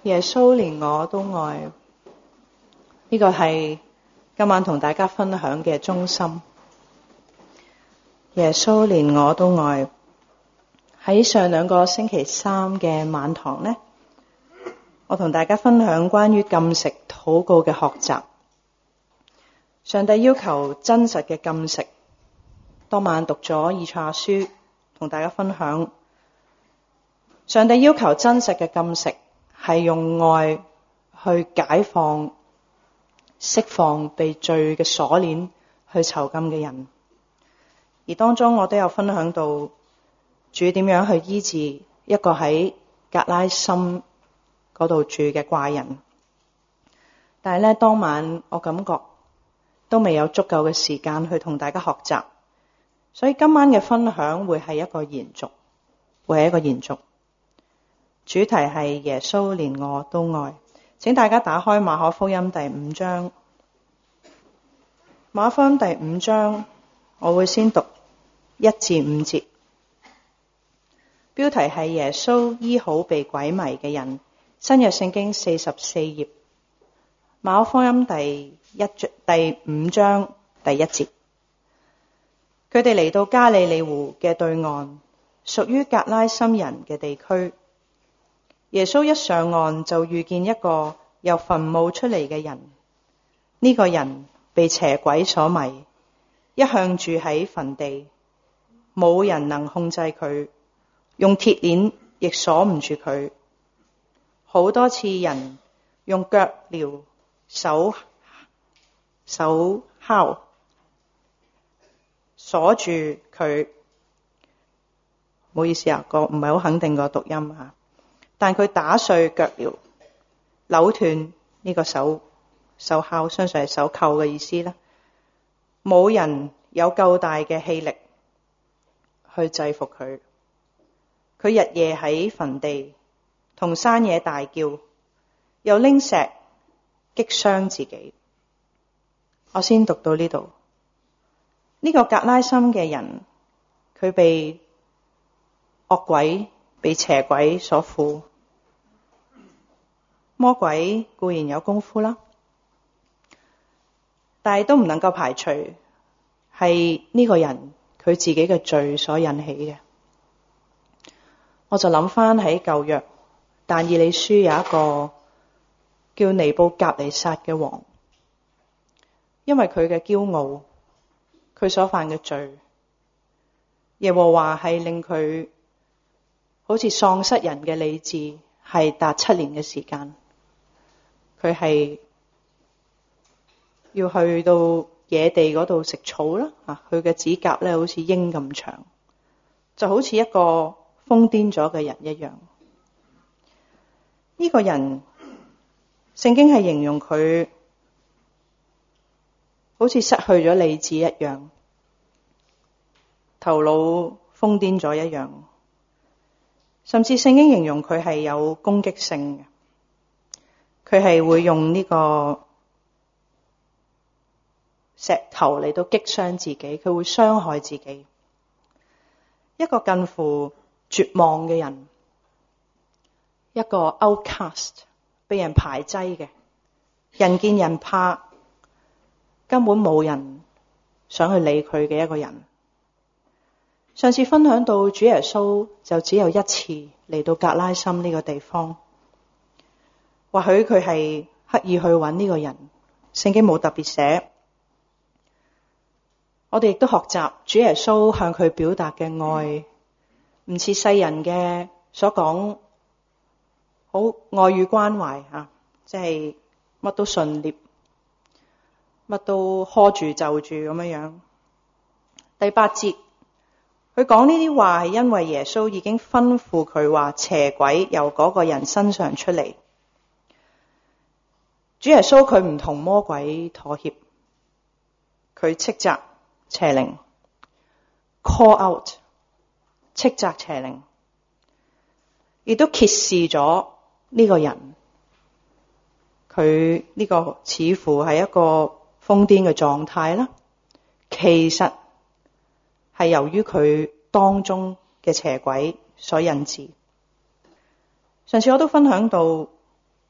耶穌連我都愛，呢個係今晚同大家分享嘅中心。耶穌連我都愛。喺上兩個星期三嘅晚堂呢，我同大家分享關於禁食禱告嘅學習。上帝要求真實嘅禁食，當晚讀咗以賽亞書，同大家分享。上帝要求真實嘅禁食係用愛去解放、釋放被罪嘅鎖鏈去囚禁嘅人。而當中我都有分享到主點樣去醫治一個喺格拉森嗰度住嘅怪人。但係呢，當晚我感覺都未有足夠嘅時間去同大家學習，所以今晚嘅分享會係一個延續，主題係耶穌連我都愛。請大家打開馬可福音第5章。馬可福音第5章，我會先讀1至5節。標題係耶穌醫好被鬼迷嘅人。新約聖經44頁。馬可福音第5章第1節。佢哋嚟到加利利湖嘅對岸，屬於格拉森人嘅地區。耶穌一上岸就遇見一個由墳墓出嚟嘅人。呢個人被邪鬼所迷，一向住喺墳地，冇人能控制佢，用鐵鏈亦鎖唔住佢。好多次人用腳鐐、手銬鎖住佢。唔好意思啊，唔係好肯定個讀音啊。但佢打碎腳鐐，扭斷呢個手銬，相信係手扣嘅意思啦。冇人有夠大嘅氣力去制服佢。佢日夜喺墳地同山野大叫，又拎石擊傷自己。我先讀到呢度。呢個格拉森嘅人，佢被惡鬼、被邪鬼所附。魔鬼固然有功夫啦，但係都唔能夠排除係呢個人佢自己嘅罪所引起嘅。我就諗翻喺舊約但以理書有一個叫尼布甲尼撒嘅王，因為佢嘅驕傲，佢所犯嘅罪，耶和華係令佢好似喪失人嘅理智，係達7年嘅時間。佢係要去到野地嗰度食草啦，佢嘅指甲咧好似鷹咁長，就好似一個瘋癲咗嘅人一樣。呢個人聖經係形容佢好似失去咗理智一樣，頭腦瘋癲咗一樣，甚至聖經形容佢係有攻擊性嘅。佢係會用呢個石頭嚟到擊傷自己，佢會傷害自己。一個近乎絕望嘅人，一個 outcast， 被人排擠嘅，人見人怕，根本冇人想去理佢嘅一個人。上次分享到主耶穌就只有一次嚟到格拉森呢個地方。或許佢係刻意去揾呢個人，聖經冇特別寫。我哋亦都學習主耶穌向佢表達嘅愛，唔似世人嘅所講好愛與關懷啊，即係乜都順捏，乜都呵住就住咁樣。第8節，佢講呢啲話係因為耶穌已經吩咐佢話邪鬼由嗰個人身上出嚟。主耶穌佢唔同魔鬼妥協，佢斥責邪靈 ，call out 斥責邪靈，亦都揭示咗呢個人，佢呢個似乎係一個瘋癲嘅狀態啦。其實係由於佢當中嘅邪鬼所引致。上次我都分享到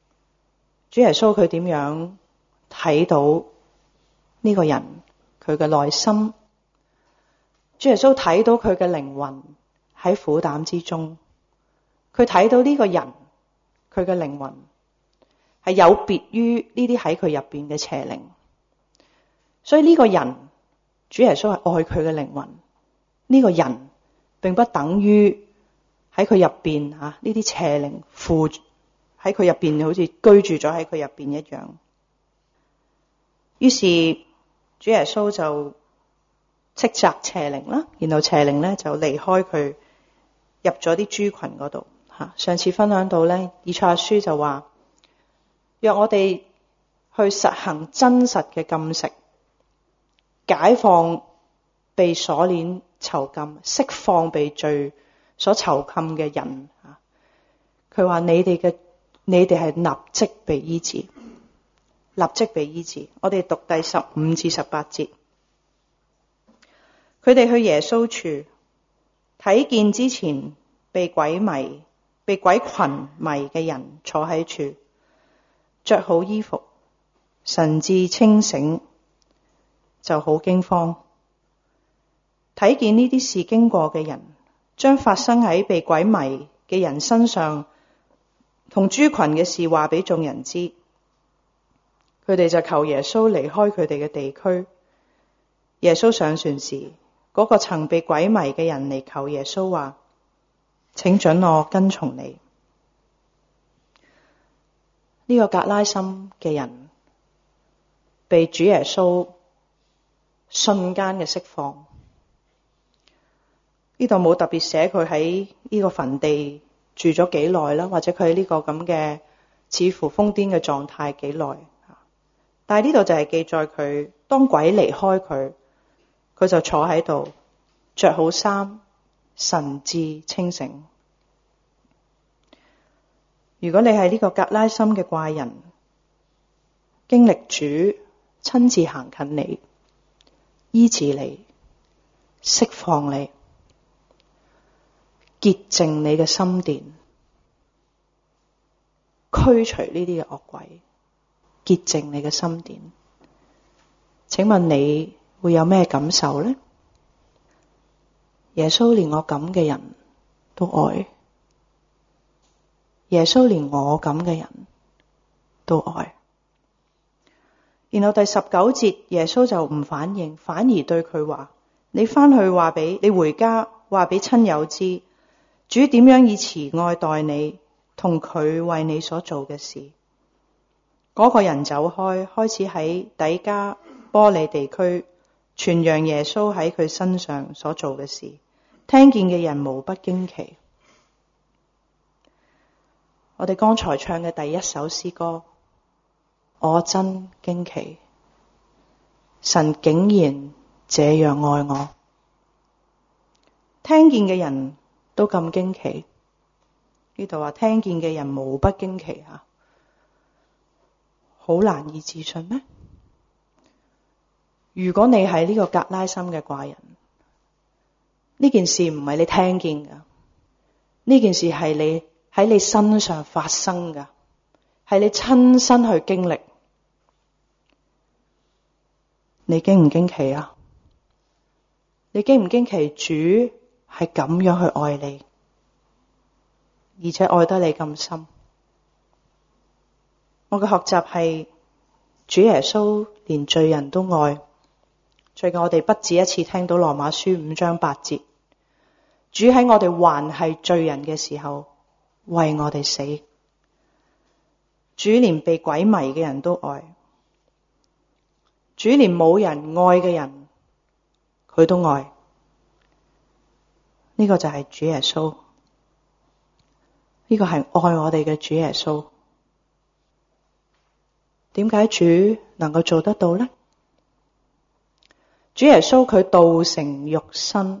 主耶穌佢點樣睇到呢個人佢嘅內心？主耶穌睇到佢嘅靈魂喺苦膽之中，佢睇到呢個人佢嘅靈魂係有別於呢啲喺佢入邊嘅邪靈，所以呢個人主耶穌係愛佢嘅靈魂。呢個人並不等於喺佢入邊呢啲邪靈附喺佢入邊好似居住咗喺佢入邊一樣。於是主耶穌就斥責邪靈啦，然後邪靈咧就離開佢，入咗啲豬群嗰度。上次分享到咧，以賽亞書就話，若我哋去實行真實嘅禁食，解放被鎖鏈囚禁，釋放被罪所囚禁嘅人，佢話你哋係立即被醫治，立即被醫治。我哋讀第15至18節，佢哋去耶穌處，睇見之前被鬼群迷嘅人坐喺處，着好衣服，神志清醒，就好驚慌。睇見呢啲事經過嘅人，將發生喺被鬼迷嘅人身上同豬群嘅事話俾眾人知，佢哋就求耶穌離開佢哋嘅地區。耶穌上船時，嗰個曾被鬼迷嘅人嚟求耶穌話，請准我跟從你。呢個格拉森嘅人被主耶穌瞬間嘅釋放。呢度冇特別寫佢喺呢個墳地住咗幾耐啦，或者佢喺呢個咁嘅似乎瘋癲嘅狀態幾耐。但係呢度就係記載佢當鬼離開佢，佢就坐喺度，着好衫，神志清醒。如果你係呢個格拉森嘅怪人，經歷主親自行近你，醫治你，釋放你，潔淨你嘅心殿，驅除呢啲嘅惡鬼，潔淨你嘅心殿。請問你會有咩感受呢？耶穌連我咁嘅人都愛，耶穌連我咁嘅人都愛。然後第19節，耶穌就唔反應，反而對佢話，你返去你回家話俾親友知，主點樣以慈愛待你，同佢為你所做嘅事。嗰個人走開，開始喺底加波利地區傳揚耶穌喺佢身上所做嘅事，聽見嘅人無不驚奇。我哋剛才唱嘅第一首詩歌，我真驚奇，神竟然這樣愛我。聽見嘅人都咁驚奇，呢度話聽見嘅人無不驚奇，好難以置信咩？如果你係呢個格拉森嘅怪人，呢件事唔係你聽見㗎，呢件事係你喺你身上發生㗎，係你親身去經歷。你驚唔驚奇啊？你驚唔驚奇主係咁樣去愛你，而且愛得你咁深？我嘅學習係主耶穌連罪人都愛。最近我哋不止一次聽到羅馬書5章8節，主喺我哋還係罪人嘅時候為我哋死。主連被鬼迷嘅人都愛，主連冇人愛嘅人佢都愛。呢個就係主耶穌，呢個係愛我哋嘅主耶穌。點解主能夠做得到呢？主耶穌佢道成肉身。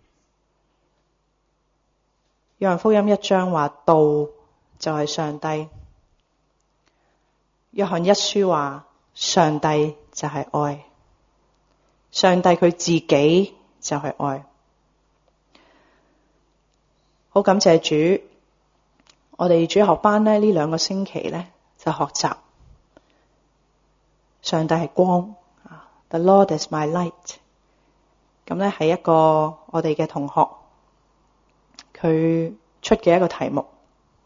約翰福音1章話道就係上帝。約翰一書話上帝就係愛，上帝佢自己就係愛。好感謝主，我哋主學班呢2個星期呢就學習上帝係光，The Lord is my light。咁咧係一個我哋嘅同學佢出嘅一個題目，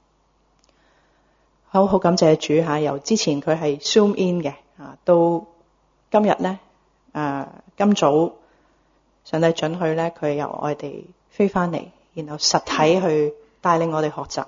好感謝主吓，由之前佢係 Zoom in 嘅到今日咧今早上帝准許咧佢由外地飛翻嚟，然後實體去帶領我哋學習。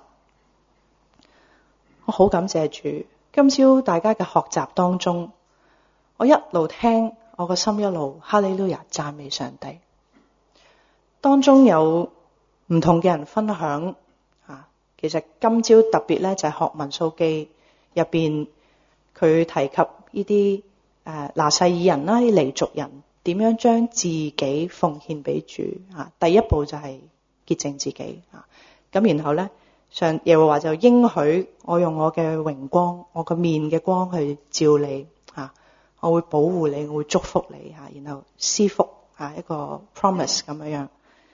我好感謝主，今朝大家嘅學習當中，我一路聽，我個心一路哈利路亞讚美上帝。當中有唔同嘅人分享其實今朝特別咧就係學民數記入邊，佢提及呢啲拿細耳人啦，啲離族人點樣將自己奉獻俾主第一步就係潔淨自己咁然後咧耶和華就應許我用我嘅榮光，我個面嘅光去照你我會保護你，我會祝福你然後施福一個 promise 咁樣。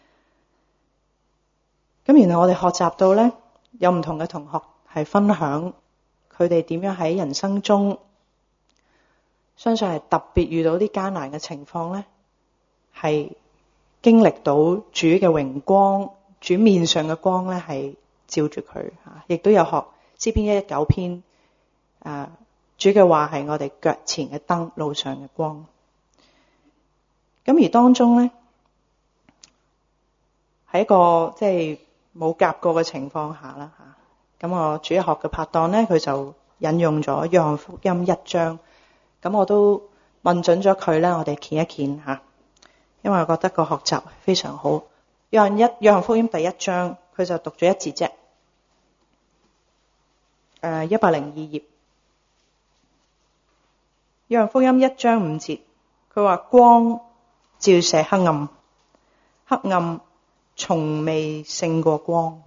咁然後我哋學習到咧，有唔同嘅同學係分享佢哋點樣喺人生中，相信係特別遇到啲艱難嘅情況咧，係經歷到主嘅榮光，主面上嘅光咧係照住佢亦都有學詩篇119篇主嘅話係我哋腳前嘅燈，路上嘅光。咁而當中咧喺一個即係冇夾過嘅情況下啦咁我主日學嘅拍檔咧，佢就引用咗約翰福音1章，咁我都問準咗佢咧，我哋見一見因為我覺得個學習非常好。約翰福音第1章，佢就讀咗一節啫，102頁。約翰福音1章5節，佢話光照射黑暗，黑暗從未勝過光。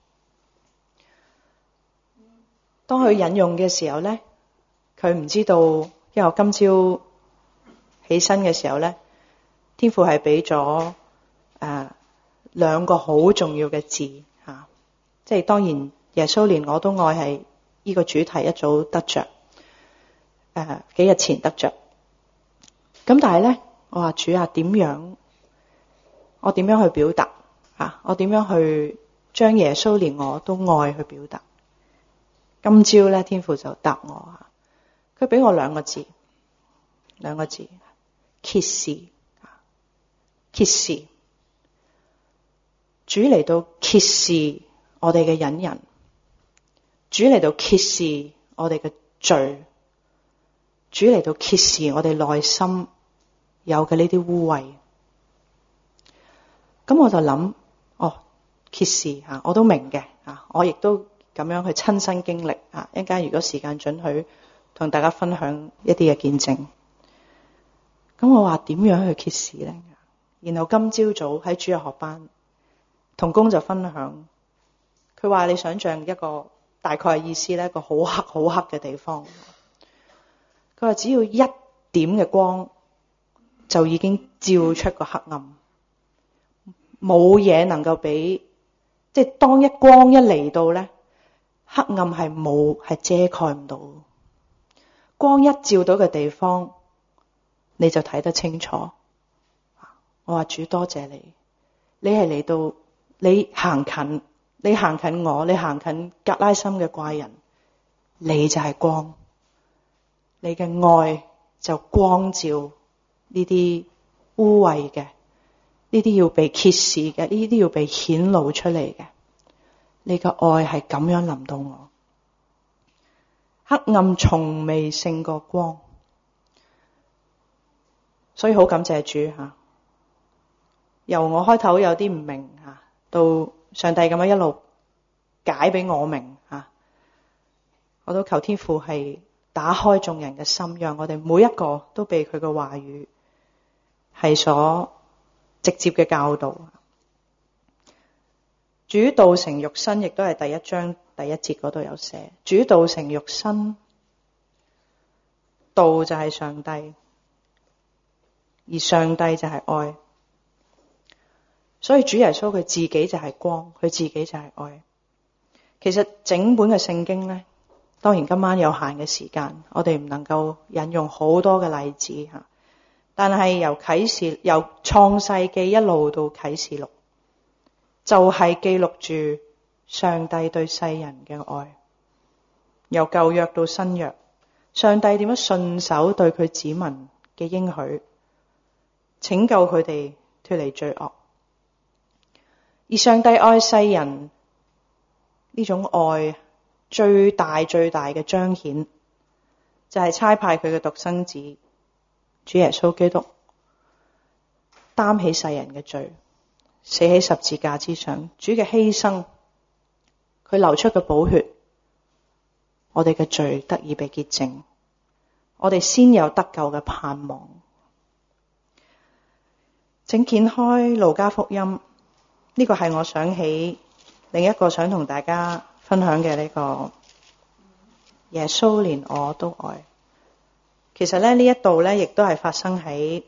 當佢引用嘅時候咧，佢唔知道，因為我今朝起身嘅時候咧，天父係俾咗兩個好重要嘅字即係當然耶穌連我都愛係呢個主題一早得着幾日前得着。咁但係咧，我話主點樣？我點樣去表達我點樣去將耶穌連我都愛去表達？今朝咧，天父就答我佢俾我兩個字，揭示。揭示。主嚟到揭示我哋嘅隱忍，主嚟到揭示我哋嘅罪，主嚟到揭示我哋內心有嘅呢啲污穢。咁我就諗，揭示我都明嘅我亦都咁樣去親身經歷一陣間如果時間准許，同大家分享一啲嘅見證。咁我話點樣去揭示咧？然後今朝早喺主日學班，同工就分享，佢話你想象一個大概嘅意思咧，一個好黑好黑嘅地方。佢話只要一點嘅光，就已經照出個黑暗，冇嘢能夠比，即係當一光一嚟到咧，黑暗係遮蓋唔到。光一照到嘅地方，你就睇得清楚。我話主多謝你，你係嚟到，你行近我，你行近格拉森嘅怪人，你就係光，你嘅愛就光照呢啲污穢嘅，呢啲要被揭示嘅，呢啲要被顯露出嚟嘅，你嘅愛係咁樣臨到我。黑暗從未勝過光，所以好感謝主由我開頭有啲唔明到上帝咁樣一路解俾我明我都求天父係打開眾人嘅心，讓我哋每一個都被佢嘅話語係所直接嘅教導。主道成肉身，亦都係第1章第1節嗰度有寫，主道成肉身，道就係上帝，而上帝就係愛。所以主耶穌佢自己就係光，佢自己就係愛。其實整本嘅聖經咧， 當然今晚有限嘅時間，我哋唔能夠引用好多嘅例子吓，但係由創世記一路到啟示錄，就係記錄住上帝對世人嘅愛。由舊約到新約，上帝點樣信守對佢子民嘅應許，拯救佢哋脫離罪惡。而上帝愛世人呢種愛最大嘅彰顯，就係差派佢嘅獨生子主耶穌基督擔起世人嘅罪，死喺十字架之上。主嘅犧牲，佢流出嘅寶血，我哋嘅罪得以被潔淨，我哋先有得救嘅盼望。請掀開路加福音，呢個係我想起另一個想同大家分享嘅呢個耶穌連我都愛。其實呢一度呢亦都係發生喺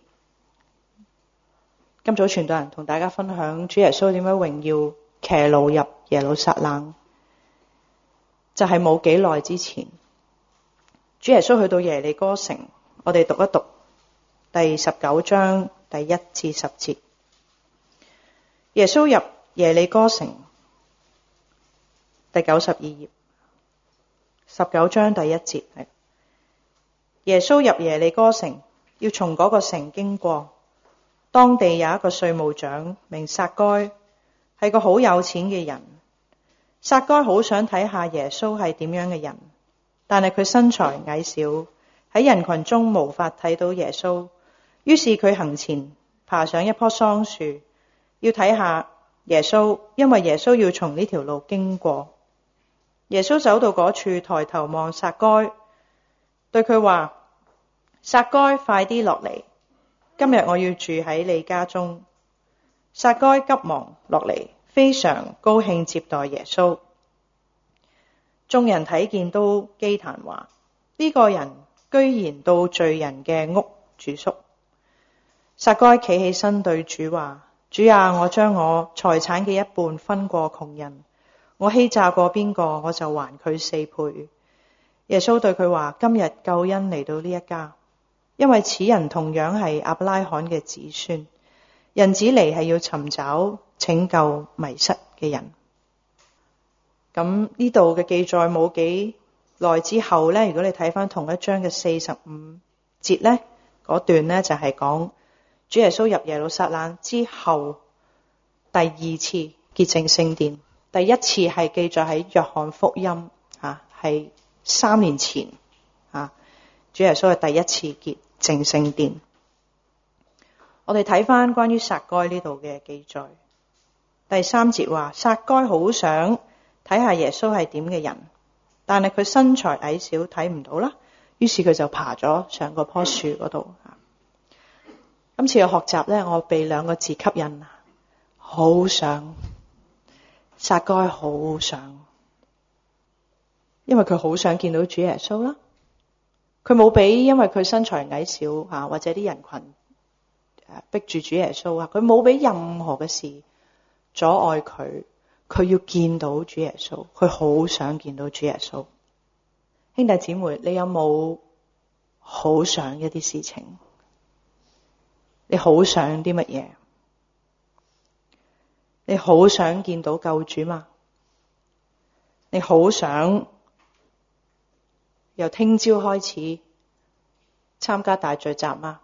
今早傳道人同大家分享主耶穌點樣榮耀騎驢入耶路撒冷，就係冇幾耐之前，主耶穌去到耶利哥城，我哋讀一讀第19章第1至10節。耶穌入耶利哥城，第92頁，19章第1節係耶穌入耶利哥城，要從嗰個城經過。當地有一個稅務長名撒該，係個好有錢嘅人。撒該好想睇下耶穌係點樣嘅人，但係佢身材矮小，喺人群中無法睇到耶穌。於是佢行前爬上一棵桑樹，要睇下耶穌，因為耶穌要從呢條路經過。耶穌走到嗰處，抬頭望撒該，對佢話：撒該，快啲落嚟，今日我要住喺你家中。撒該急忙落嚟，非常高興接待耶穌。眾人睇見都譏嘆話：呢個人居然到罪人嘅屋住宿。撒該企起身對主話：主啊，我將我財產嘅一半分過窮人，我欺詐過邊個，我就還佢4倍。耶穌對佢話：今日救恩嚟到呢一家，因為此人同樣係亞伯拉罕嘅子孫。人子嚟係要尋找拯救迷失嘅人。咁呢度嘅記載冇幾耐之後呢，如果你睇翻同一章嘅45節呢，嗰段呢就係講主耶穌入耶路撒冷之後第二次潔淨聖殿。第一次係記載喺約翰福音，係3年前，主耶穌係第一次潔淨聖殿。我哋睇翻關於撒該呢度嘅記載，第3節話撒該好想睇下耶穌係點嘅人，但係佢身材矮小，睇唔到啦，於是佢就爬咗上嗰棵樹嗰度。今次嘅學習呢，我被2個字吸引，好想。撒該好想，因為佢好想見到主耶穌啦。佢冇俾因為佢身材矮小或者啲人群逼住主耶穌，佢冇俾任何嘅事阻礙佢。佢要見到主耶穌，佢好想見到主耶穌。兄弟姊妹，你有冇好想一啲事情？你好想啲乜嘢？你好想見到救主嗎？你好想由聽朝開始參加大聚集嗎？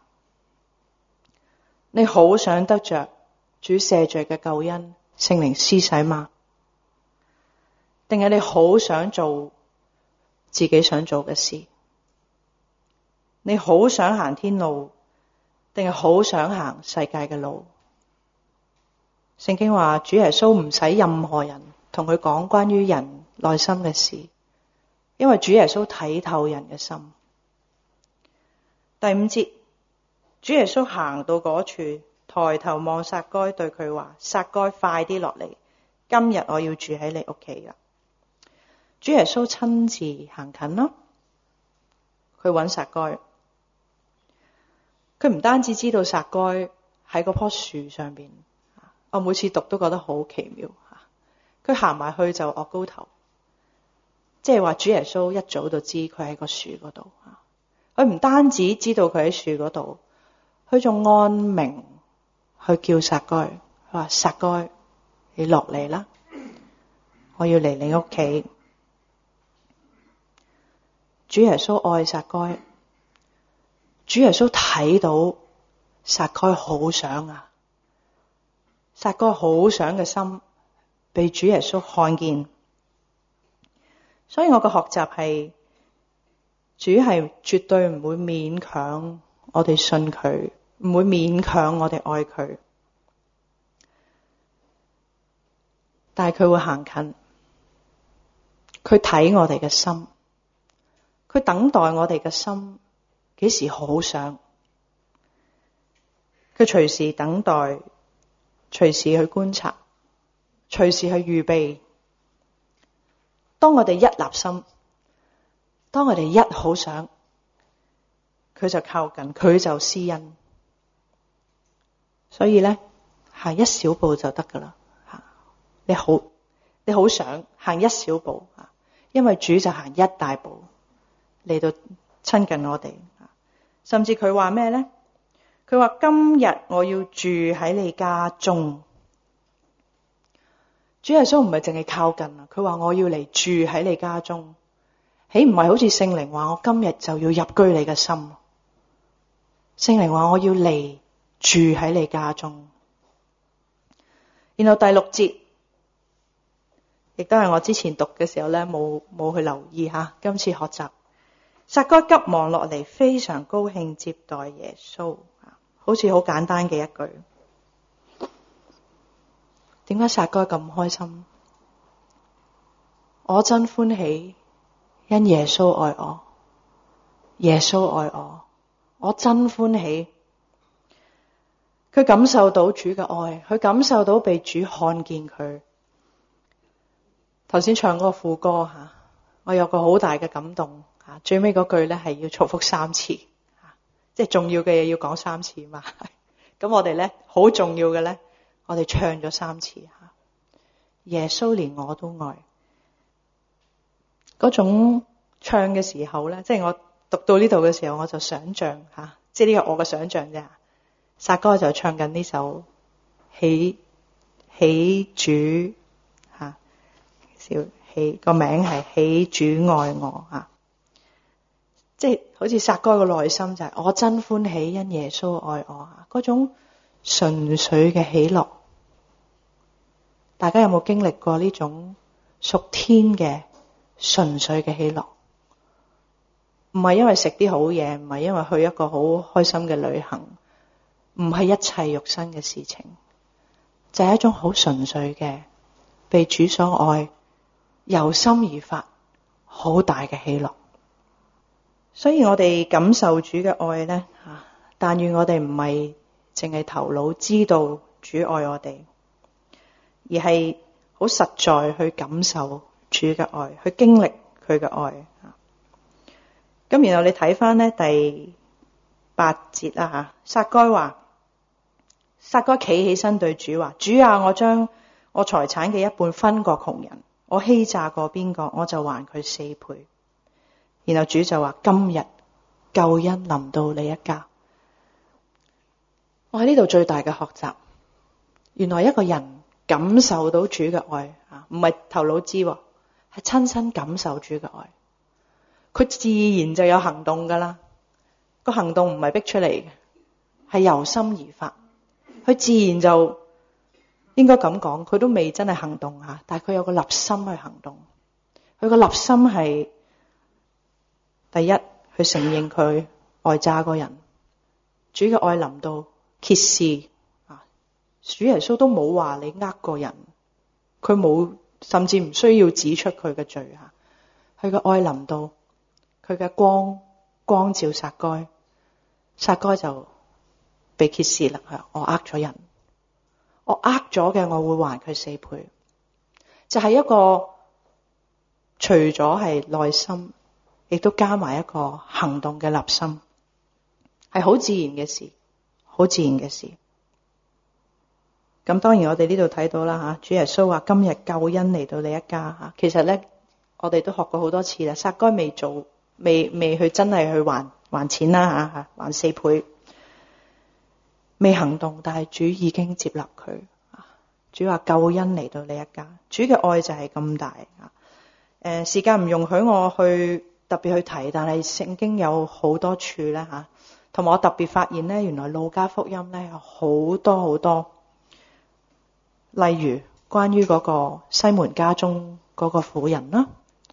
你好想得着主赦罪嘅救恩、聖靈施洗嗎？定係你好想做自己想做嘅事？你好想行天路，定係好想行世界嘅路？聖經話主耶穌唔使任何人同佢講關於人內心嘅事，因為主耶穌睇透人嘅心。第5節，主耶穌行到嗰處，抬頭望撒該，對佢話：撒該，快啲落嚟，今日我要住喺你屋企啦。主耶穌親自行近啦，佢揾撒該。佢唔單止知道撒該喺嗰棵樹上邊，我每次讀都覺得好奇妙。佢行埋去就岳高頭， 即係話主耶穌一早就知佢喺個樹嗰度。佢唔單止知道佢喺樹嗰度，佢仲按名去叫撒該。佢話：撒該，你落嚟啦，我要嚟你屋企。主耶穌愛撒該，主耶穌睇到撒該好想啊，撒該好想嘅心被主耶穌看見。所以我嘅學習係，主係絕對唔會勉強我哋信佢，唔會勉強我哋愛佢，但係佢會行近，佢睇我哋嘅心，佢等待我哋嘅心幾時好想，佢隨時等待，隨時去觀察，隨時去預備。當我哋一立心，當我哋一好想，佢就靠近，佢就施恩。所以咧，行一小步就得噶啦。你好想行一小步，因為主就行一大步嚟到親近我哋。甚至佢話咩咧？佢話：今日我要住喺你家中。主耶穌唔係淨係靠近啊，佢話我要嚟住喺你家中。豈唔係好似聖靈話我今日就要入居你嘅心？聖靈話我要嚟住喺你家中。然後第6節，亦都係我之前讀嘅時候咧，冇去留意吓。今次學習，撒該急忙落嚟，非常高興接待耶穌。好似好簡單嘅一句。點解撒該咁開心？我真歡喜，因耶穌愛我，耶穌愛我，我真歡喜。佢感受到主嘅愛，佢感受到被主看見佢。頭先唱嗰個副歌吓，我有個好大嘅感動吓，最尾嗰句咧係要重複3次，即係重要嘅嘢要講3次嘛。咁我哋咧好重要嘅咧，我哋唱咗3次吓。耶穌連我都愛，嗰種唱嘅時候咧，即係我讀到呢度嘅時候，我就想象吓，即係呢個我嘅想象啫。撒該就唱緊呢首喜主吓，喜個名係喜主愛我吓，即係好似撒該個內心就係我真歡喜，因耶穌愛我吓，嗰種純粹嘅喜樂。大家有冇經歷過呢種屬天嘅純粹嘅喜樂？唔係因為食啲好嘢，唔係因為去一個好開心嘅旅行，唔係一切肉身嘅事情，就係一種好純粹嘅被主所愛，由心而發，好大嘅喜樂。所以我哋感受主嘅愛咧，但願我哋唔係淨係頭腦知道主愛我哋，而係好實在去感受主嘅愛，去經歷佢嘅愛。咁然後你睇翻咧第8節啦吓，撒該企起身對主話：主啊，我將我財產嘅一半分過窮人，我欺詐過邊個，我就還佢4倍。然後主就話：今日救恩臨到你一家。我喺呢度最大嘅學習，原來一個人感受到主嘅愛唔係頭腦知，係親身感受主嘅愛，佢自然就有行動噶啦。個行動唔係逼出嚟嘅，係由心而發。佢自然就應該咁講，佢都未真係行動吓，但係佢有個立心去行動。佢個立心係第一，去承認佢愛詐個人，主嘅愛臨到揭示主耶穌都冇話你呃個人，佢冇，甚至唔需要指出佢嘅罪吓。佢嘅愛臨到，佢嘅光照撒該，撒該就被揭示啦。我呃咗人，我呃咗嘅，我會還佢4倍。就係一個除咗係內心，亦都加埋一個行動嘅立心，係好自然嘅事，好自然嘅事。咁當然我哋呢度睇到啦吓，主耶穌話今日救恩嚟到你一家吓。其實咧， 我哋都學過好多次啦。撒該未去真係去還錢啦，還4倍，未行動，但係主已經接納佢。主話救恩嚟到呢一家，主嘅愛就係咁大。時間唔容許我去特別去提，但係聖經有好多處咧吓，同埋我特別發現咧，原來路加福音咧有好多好多，例如關於嗰個西門家中嗰個婦人啦，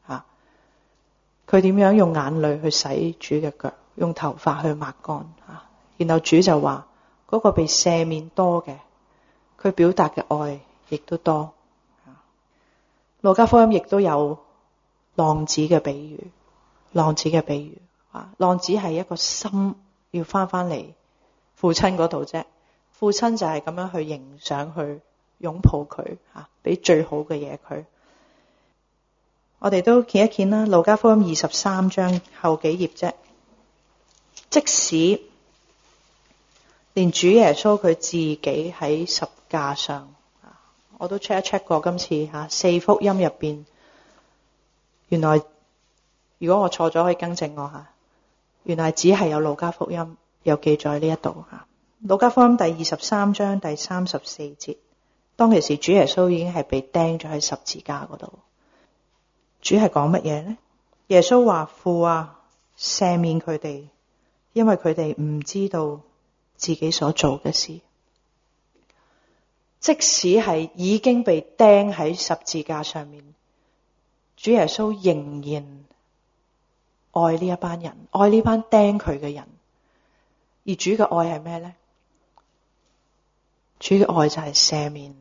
佢點樣用眼淚去洗主嘅腳，用頭髮去抹乾，然後主就話嗰個被赦免多嘅，佢表達嘅愛亦都多。路加福音亦都有浪子嘅比喻，浪子係一個心要翻嚟父親嗰度啫，父親就係咁樣去迎上去擁抱佢，俾最好嘅嘢佢。我哋都見一見啦，路加福音23章後幾頁啫。即使連主耶穌佢自己喺十架上，我都 check 一 check 過，今次4福音入邊，原來如果我錯咗可以更正我吓，原來只係有路加福音有記載呢一度吓。路加福音第23章第34節，當其時主耶穌已經係被釘咗喺十字架嗰度。主係講乜嘢呢？耶穌話：父啊，赦免佢哋，因為佢哋唔知道自己所做嘅事。即使係已經被釘喺十字架上面，主耶穌仍然愛呢一班人，愛呢班釘佢嘅人。而主嘅愛係咩呢？主嘅愛就係赦免，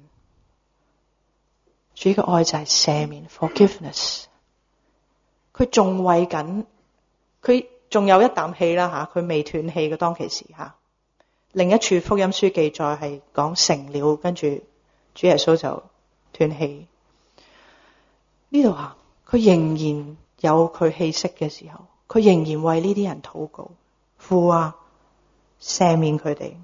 主嘅愛就係赦免 forgiveness。佢仲為緊，佢仲有一啖氣啦吓，佢未斷氣嘅當其時吓。另一處福音書記載係講成了，跟住主耶穌就斷氣。呢度吓，佢仍然有佢氣息嘅時候，佢仍然為呢啲人禱告，父啊，赦免佢哋。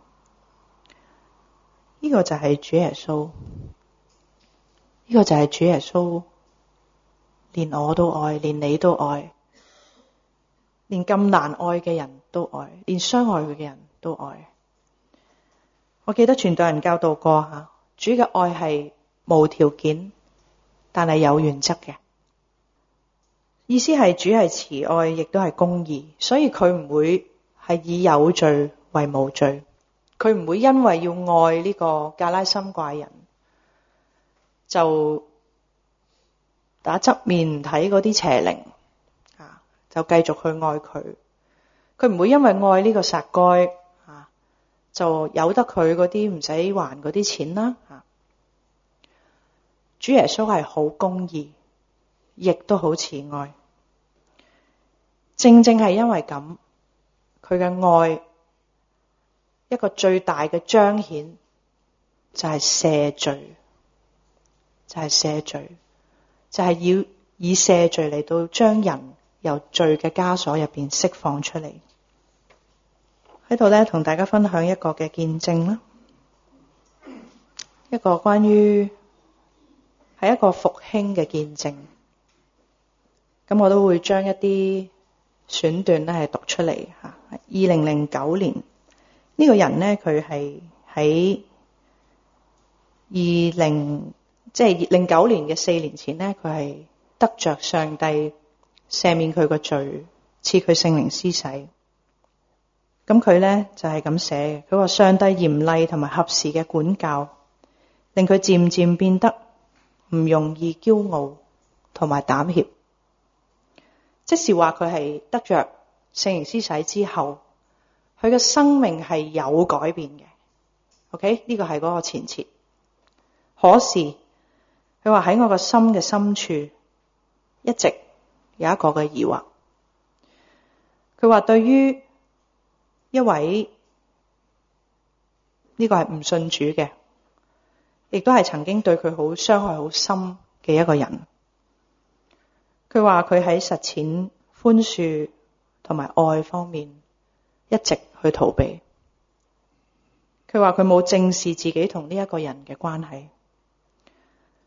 呢個就係主耶穌，呢個就係主耶穌，連我都愛，連你都愛，連咁難愛嘅人都愛，連傷害佢嘅人都愛。我記得傳道人教導過吓，主嘅愛係無條件，但係有原則嘅。意思係主係慈愛，亦都係公義，所以佢唔會係以有罪為無罪。佢唔會因為要愛呢個格拉森怪人，就打側面唔睇嗰啲邪靈，就繼續去愛佢。佢唔會因為愛呢個撒該，就由得佢嗰啲唔使還嗰啲錢啦。主耶穌係好公義，亦都好慈愛。正正係因為咁，佢嘅愛一個最大嘅彰顯就係赦罪，就係赦罪，就係要以赦罪嚟到將人由罪嘅枷鎖入邊釋放出嚟。喺度咧，同大家分享一個嘅見證啦，一個關於係一個復興嘅見證。咁我都會將一啲選段咧係讀出嚟吓。2009年呢個人咧，佢係喺2009年嘅4年前咧，佢係得着上帝赦免佢個罪，賜佢聖靈施洗。咁佢咧就係咁寫嘅，佢話上帝嚴厲同埋合時嘅管教，令佢漸漸變得唔容易驕傲同埋膽怯。即是話佢係得着聖靈施洗之後，佢嘅生命係有改變嘅。OK， 呢個係嗰個前設。可是佢話喺我個心嘅深處，一直有一個嘅疑惑。佢話對於一位呢個係唔信主嘅，亦都係曾經對佢好傷害好深嘅一個人。佢話佢喺實踐寬恕同埋愛方面一直去逃避。佢話佢冇正視自己同呢一個人嘅關係。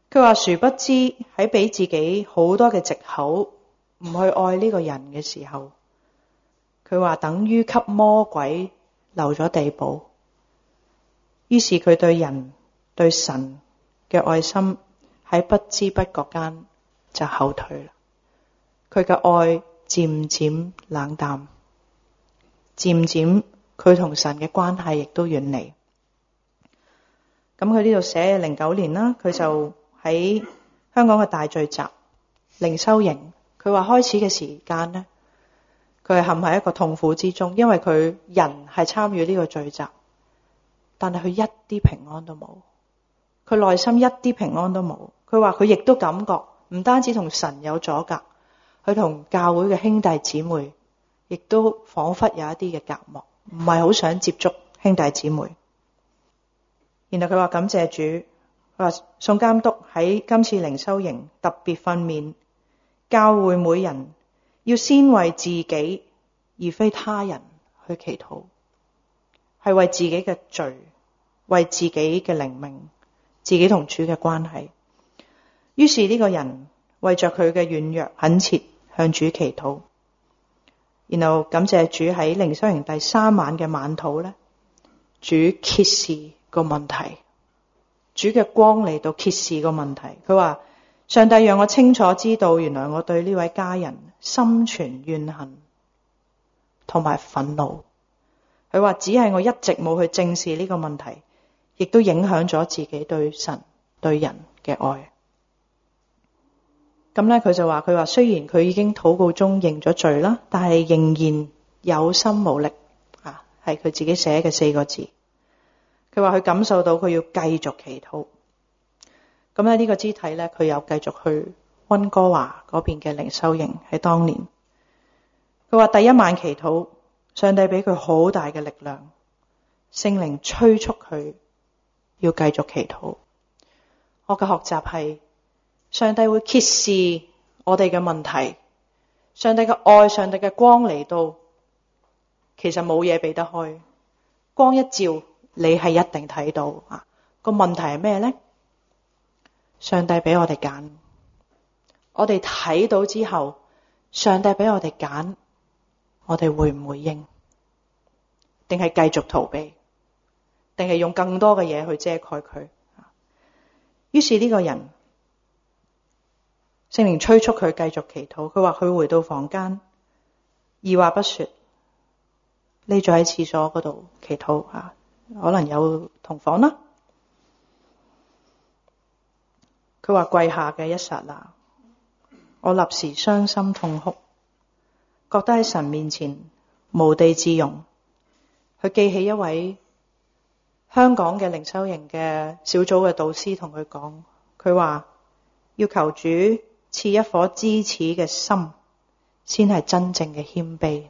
佢話殊不知喺俾自己好多嘅藉口唔去愛呢個人嘅時候，佢話等於給魔鬼留咗地步。於是佢對人對神嘅愛心喺不知不覺間就後退啦。佢嘅愛漸漸冷淡，漸漸佢同神嘅關係亦都遠離。咁佢呢度寫09年啦，佢就喺香港嘅大聚集靈修營。佢話開始嘅時間呢，佢係陷喺一個痛苦之中，因為佢人係參與呢個聚集，但係佢一啲平安都冇，佢內心一啲平安都冇。佢話佢亦都感覺唔單止同神有阻隔，佢同教會嘅兄弟姊妹亦都仿佛有一啲嘅隔膜，唔係好想接觸兄弟姊妹。然後佢話感謝主，佢話宋監督喺今次靈修營特別訓勉教會每人要先為自己而非他人去祈禱，係為自己嘅罪，為自己嘅靈命，自己同主嘅關係。於是呢個人為着佢嘅軟弱懇切向主祈禱，然後感謝主喺靈修營第3晚嘅晚禱呢，主揭示個問題，主嘅光嚟到揭示個問題。佢話上帝讓我清楚知道，原來我對呢位家人心存怨恨同埋憤怒。佢話只係我一直冇去正視呢個問題，亦都影響咗自己對神對人嘅愛。咁咧佢就話，佢話雖然佢已經禱告中認咗罪啦，但係仍然有心無力啊，係佢自己寫嘅4個字。佢話佢感受到佢要繼續祈禱。咁咧呢個肢體咧，佢有繼續去溫哥華嗰邊嘅靈修營喺當年。佢話第一晚祈禱，上帝俾佢好大嘅力量，聖靈催促佢要繼續祈禱。我嘅學習係上帝會揭示我哋嘅問題，上帝嘅愛，上帝嘅光嚟到，其實冇嘢避得開，光一照你係一定睇到啊。個問題係咩呢？上帝俾我哋揀，我哋睇到之後，上帝俾我哋揀，我哋會唔會應？定係繼續逃避？定係用更多嘅嘢去遮蓋佢？於是呢個人，聖靈催促佢繼續祈禱。佢話佢回到房間，二話不說，匿咗喺廁所嗰度祈禱啊，可能有同房啦。佢話跪下嘅一剎那，我立時傷心痛哭，覺得喺神面前無地自容。佢記起一位香港嘅靈修營嘅小組嘅導師同佢講，佢話要求主賜一顆知恥嘅心，先係真正嘅謙卑。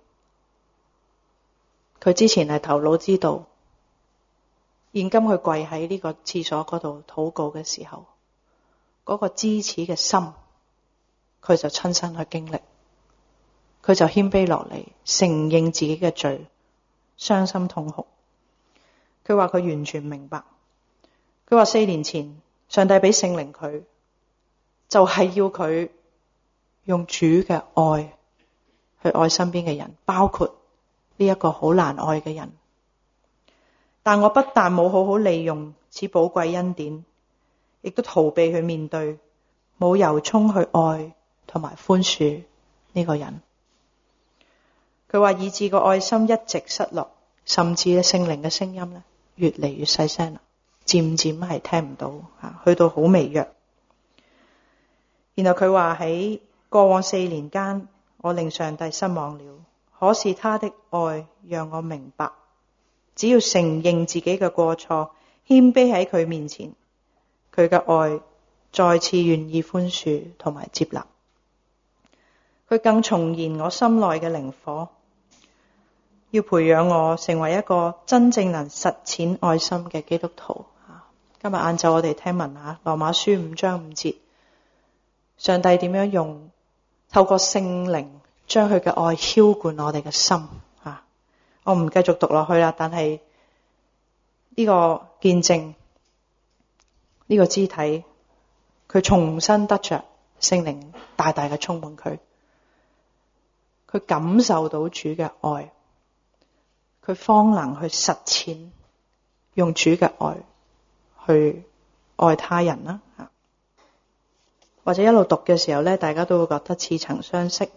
佢之前係頭腦知道，現今佢跪喺呢個廁所嗰度禱告嘅時候，嗰個知恥嘅心，佢就親身去經歷，佢就謙卑落嚟，承認自己嘅罪，傷心痛哭。佢話佢完全明白，佢話4年前上帝俾聖靈佢，就係要佢用主嘅愛去愛身邊嘅人，包括呢一個好難愛嘅人。但我不但冇好好利用此寶貴恩典，亦都逃避去面對，冇由衷去愛同埋寬恕呢個人。佢話以致個愛心一直失落，甚至聖靈嘅聲音咧越嚟越細聲啦，漸漸係聽唔到啊，去到好微弱。然後佢話喺過往4年間，我令上帝失望了，可是他的愛讓我明白，只要承認自己嘅過錯，謙卑喺佢面前，佢嘅愛再次願意寬恕同埋接納。佢更重燃我心內嘅靈火，要培養我成為一個真正能實踐愛心嘅基督徒。今日晏晝我哋聽聞羅馬書5章5節，上帝點樣用透過聖靈將佢嘅愛澆灌我哋嘅心。我唔繼續讀落去啦，但係呢個見證，呢個肢體佢重新得着聖靈大大嘅充滿佢，佢感受到主嘅愛，佢方能去實踐用主嘅愛去愛他人啦。或者一路讀嘅時候咧，大家都會覺得似曾相識，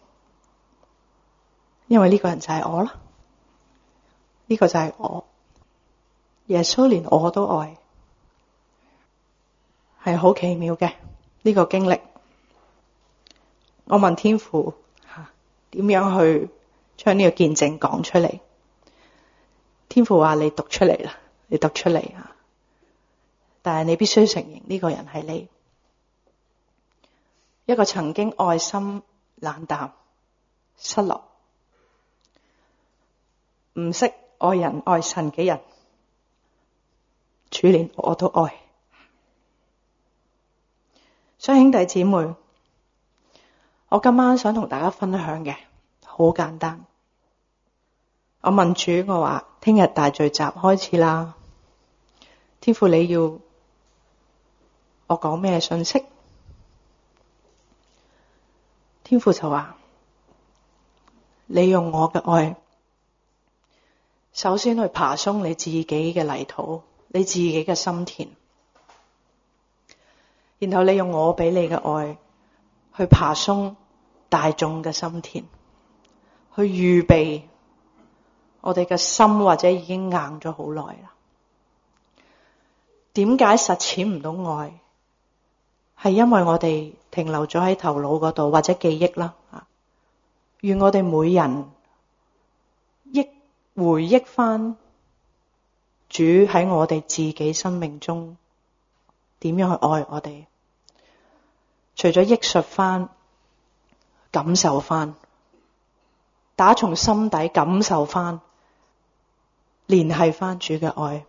因為呢個人就係我啦，呢個就係我，耶穌連我都愛，係好奇妙嘅呢個經歷。我問天父點樣去將呢個見證講出嚟？天父話：你讀出嚟啦，你讀出嚟啊！但係你必須承認呢個人係你，一個曾經愛心冷淡、失落、唔識愛人愛神嘅人，主連我都愛。所以兄弟姊妹，我今晚想同大家分享嘅好簡單。我問主，我話聽日大聚集開始啦，天父你要我講咩信息？天父就話：你用我嘅愛，首先去爬鬆你自己嘅泥土，你自己嘅心田，然後你用我俾你嘅愛去爬鬆大眾嘅心田，去預備我哋嘅心，或者已經硬咗好耐啦。點解實踐唔到愛？係因為我哋停留咗喺頭腦嗰度，或者記憶啦。願我哋每人回憶翻主喺我哋自己生命中點樣去愛我哋。除咗憶述翻、感受翻、打從心底感受翻、聯繫翻主嘅愛，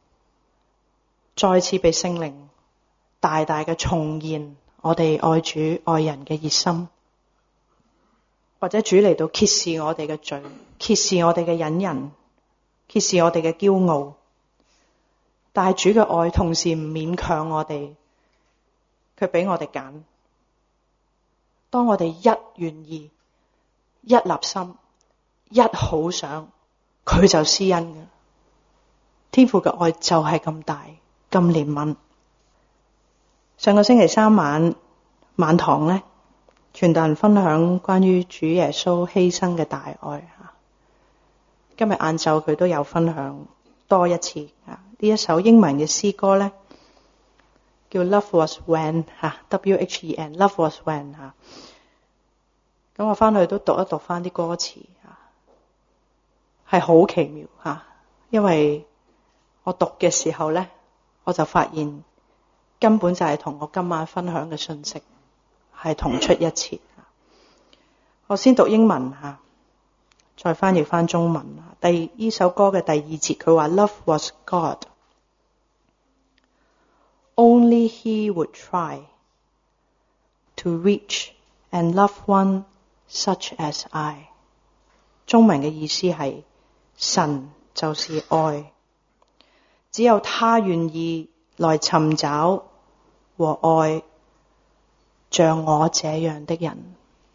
再次被聖靈大大嘅重現我哋愛主愛人嘅熱心，或者主嚟到揭示我哋嘅罪，揭示我哋嘅隱忍，揭示我哋嘅驕傲。但係主嘅愛同時唔勉強我哋，佢俾我哋揀。當我哋一願意、一立心、一好想，佢就施恩嘅。天父嘅愛就係咁大、咁憐憫。上個星期三晚堂咧，傳道人分享關於主耶穌犧牲嘅大愛。今日晏晝佢都有分享多一次。呢一首英文嘅詩歌咧，叫 Love Was When WHEN Love Was When 咁我翻去都讀一讀翻啲歌詞係好奇妙因為我讀嘅時候咧，我就發現根本就係同我今晚分享嘅信息係同出一轍。我先讀英文再翻譯翻中文。呢首歌嘅第二節佢話 Love was God, only He would try to reach and love one such as I。 中文嘅意思係神就是愛，只有他願意來尋找和愛像我這樣的人。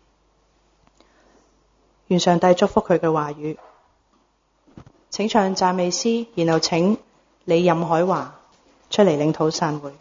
願上帝祝福佢嘅話語。請唱讚美詩，然後請李任海華出嚟領禱散會。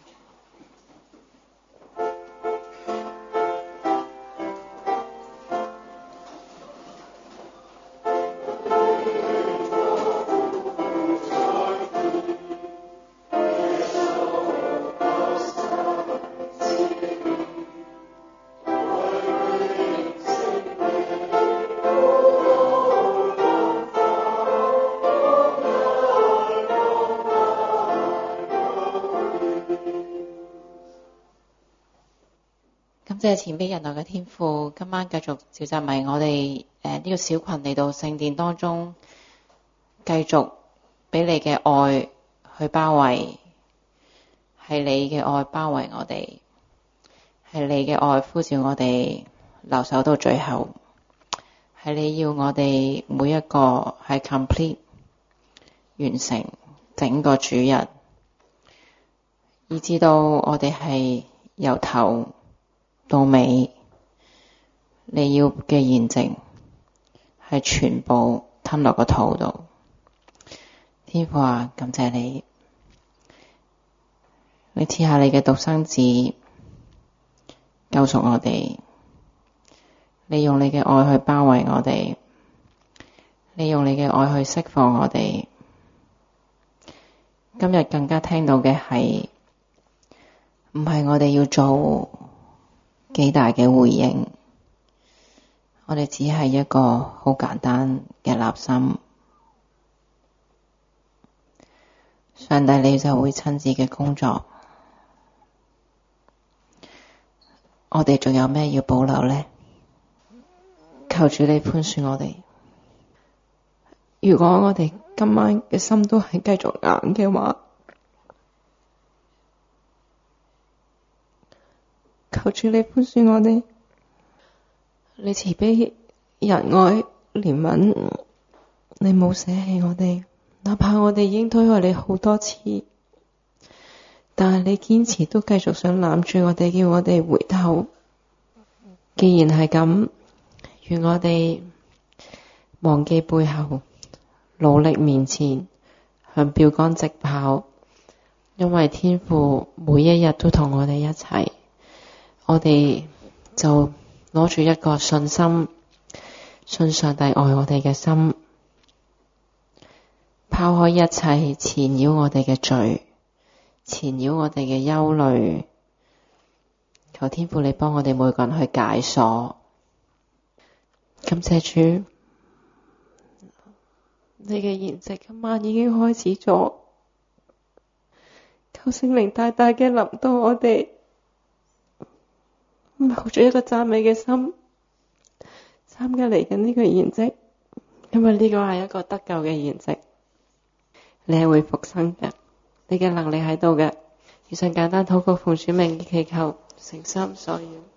即係前邊人類嘅天父，今晚繼續召集埋我哋呢個小群嚟到聖殿當中，繼續俾你嘅愛去包圍，係你嘅愛包圍我哋，係你嘅愛呼召我哋留守到最後，係你要我哋每一個係 complete 完成整個主日，以至到我哋係由頭到尾，你要嘅筵席係全部吞落個肚度。天父啊，感謝你，你賜下你嘅獨生子救贖我哋，你用你嘅愛去包圍我哋，你用你嘅愛去釋放我哋。今日更加聽到嘅係，唔係我哋要做幾大嘅回應，我哋只係一個好簡單嘅立心，上帝你就會親自嘅工作。我哋仲有咩要保留呢？求主你寬恕我哋。如果我哋今晚嘅心都係繼續硬嘅話，求主你寬恕我哋。你慈悲仁愛憐憫，你冇捨棄我哋，哪怕我哋已經推開你好多次，但係你堅持都繼續想攬住我哋，叫我哋回頭。既然係咁，願我哋忘記背後，努力面前，向標杆直跑，因為天父每一日都同我哋一齊，我哋就攞住一個信心，信上帝愛我哋嘅心，拋開一切纏繞我哋嘅罪，纏繞我哋嘅憂慮，求天父你幫我哋每個人去解鎖。感謝主，你嘅筵席今晚已經開始咗，求聖靈大大嘅臨到我哋，抱住一個讚美嘅心參加嚟緊呢個筵席，因為呢個係一個得救嘅筵席，你係會復生嘅，你嘅能力喺度嘅。以上簡單禱告奉主名祈求，誠心所願。